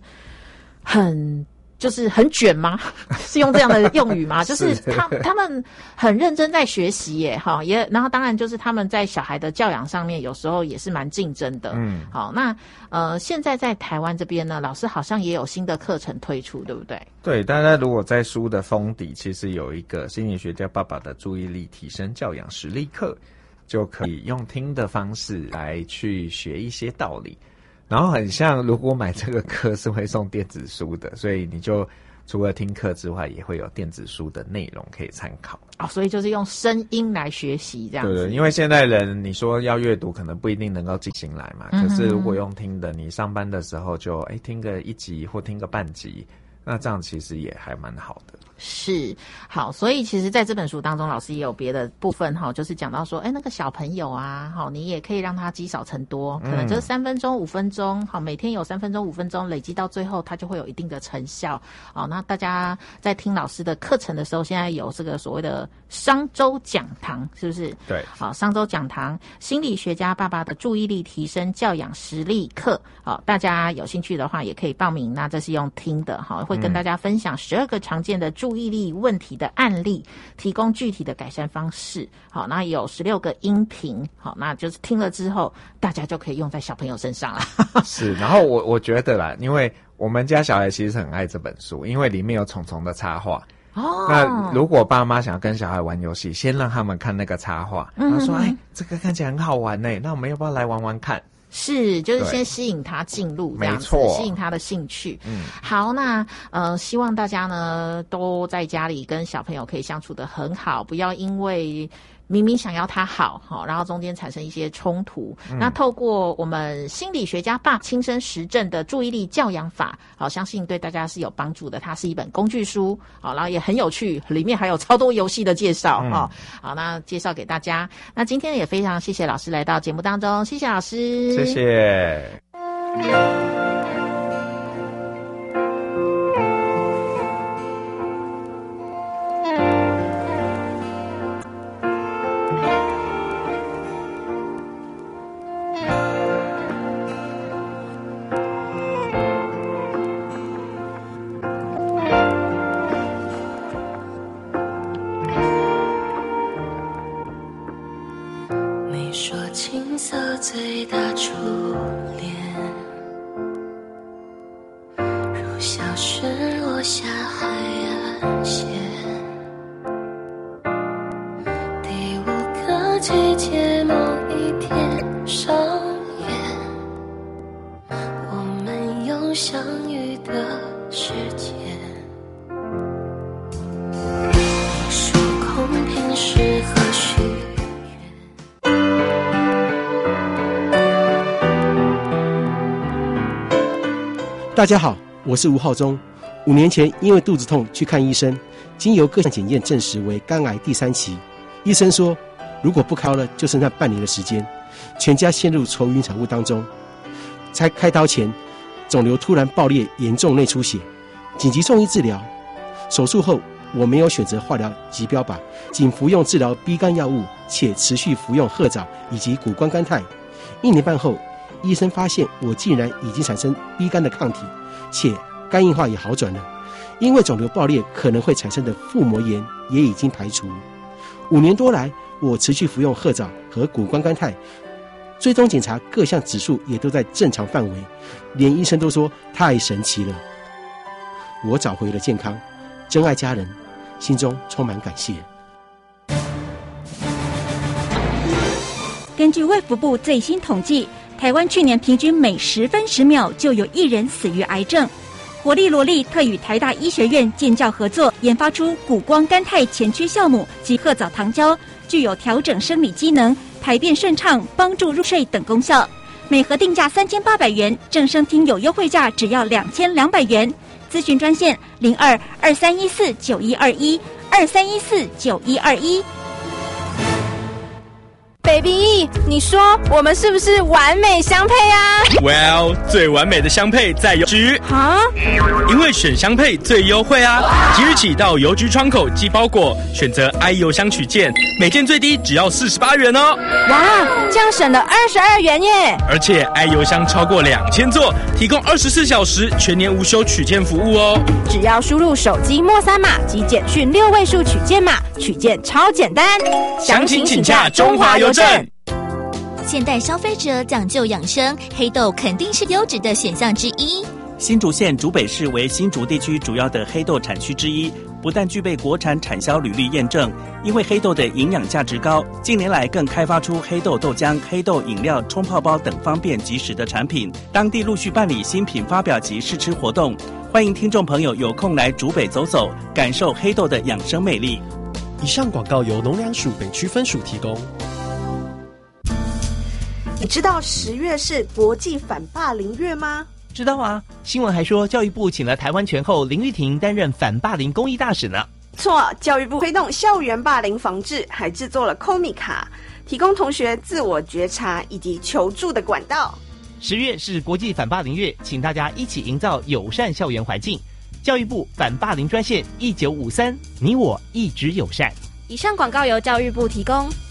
就是很卷吗？是用这样的用语吗？就是他们很认真在学习耶，然后当然就是他们在小孩的教养上面有时候也是蛮竞争的。好，那现在在台湾这边呢，老师好像也有新的课程推出，对不对？对，大家如果在书的封底，其实有一个心理学家爸爸的注意力提升教养实力课，就可以用听的方式来去学一些道理。然后很像，如果买这个课是会送电子书的，所以你就除了听课之外，也会有电子书的内容可以参考。所以就是用声音来学习这样子。对，因为现在人你说要阅读，可能不一定能够记心来嘛。可是如果用听的，你上班的时候就听个1集或听个半集，那这样其实也还蛮好的。是，好，所以其实在这本书当中，老师也有别的部分就是讲到说，那个小朋友啊，你也可以让他积少成多，可能就是3分钟、5分钟，每天有3分钟、5分钟，累积到最后，他就会有一定的成效。那大家在听老师的课程的时候，现在有这个所谓的商周讲堂，是不是？对，好，商周讲堂，心理学家爸爸的注意力提升教养实力课，大家有兴趣的话也可以报名。那这是用听的，会跟大家分享12个常见的注注意力问题的案例，提供具体的改善方式。好，那有16个音频，好，那就是听了之后，大家就可以用在小朋友身上了。
是，然后我觉得啦，因为我们家小孩其实很爱这本书，因为里面有虫虫的插画。那如果爸妈想要跟小孩玩游戏，先让他们看那个插画，然后说这个看起来很好玩耶，那我们要不要来玩玩看？
是，就是先吸引他进入这样子，吸引他的兴趣。好，那希望大家呢都在家里跟小朋友可以相处得很好，不要因为明明想要他好，然后中间产生一些冲突。那透过我们心理学家爸亲身实证的注意力教养法，相信对大家是有帮助的。它是一本工具书，然后也很有趣，里面还有超多游戏的介绍。好，那介绍给大家。那今天也非常谢谢老师来到节目当中，谢谢老师，
谢谢。
最大初恋，如小雪落下海岸线，第5个季节某一天上演，我们有相遇的时间。你说空瓶适合许
大家好，我是吴浩中。5年前因为肚子痛去看医生，经由各项检验证实为肝癌第3期。医生说，如果不开刀了，就剩下半年的时间，全家陷入愁云惨雾当中。在开刀前，肿瘤突然爆裂，严重内出血，紧急送医治疗。手术后，我没有选择化疗及标靶，仅服用治疗 B 肝药物，且持续服用褐藻以及谷胱甘肽。1年半后，医生发现我竟然已经产生 B 肝的抗体，且肝硬化也好转了。因为肿瘤爆裂可能会产生的腹膜炎也已经排除。5年多来，我持续服用褐藻和谷胱甘肽，追踪检查各项指数也都在正常范围，连医生都说太神奇了。我找回了健康，真爱家人，心中充满感谢。
根据卫福部最新统计，台湾去年平均每10分10秒就有1人死于癌症。活力萝莉特与台大医学院建教合作，研发出谷胱甘肽前驱酵母及褐藻糖胶，具有调整生理机能、排便顺畅、帮助入睡等功效。每盒定价3800元，正声听友优惠价只要2200元。咨询专线02-2314-9121，2314-9121。
Baby， 你说我们是不是完美相配啊
？Well， 最完美的相配在邮局
啊！
因为选相配最优惠啊！即日起到邮局窗口寄包裹，选择 i 邮箱取件，每件最低只要48元哦！
哇，这样省了22元耶！
而且 i 邮箱超过2000座，提供24小时全年无休取件服务哦！
只要输入手机末3码及简讯6位数取件码，取件超简单。
详情请洽中华邮政。
现代消费者讲究养生，黑豆肯定是优质的选项之一。
新竹县竹北市为新竹地区主要的黑豆产区之一，不但具备国产产销履历验证，因为黑豆的营养价值高，近年来更开发出黑豆豆浆、黑豆饮料、冲泡包等方便及时的产品。当地陆续办理新品发表及试吃活动，欢迎听众朋友有空来竹北走走，感受黑豆的养生魅力。
以上广告由农粮署北区分署提供。
你知道10月是国际反霸凌月吗？
知道啊，新闻还说教育部请了台湾拳后林玉婷担任反霸凌公益大使呢。
错，教育部推动校园霸凌防治，还制作了 Komi 卡，提供同学自我觉察以及求助的管道。
10月是国际反霸凌月，请大家一起营造友善校园环境。教育部反霸凌专线1953，你我一直友善。
以上广告由教育部提供。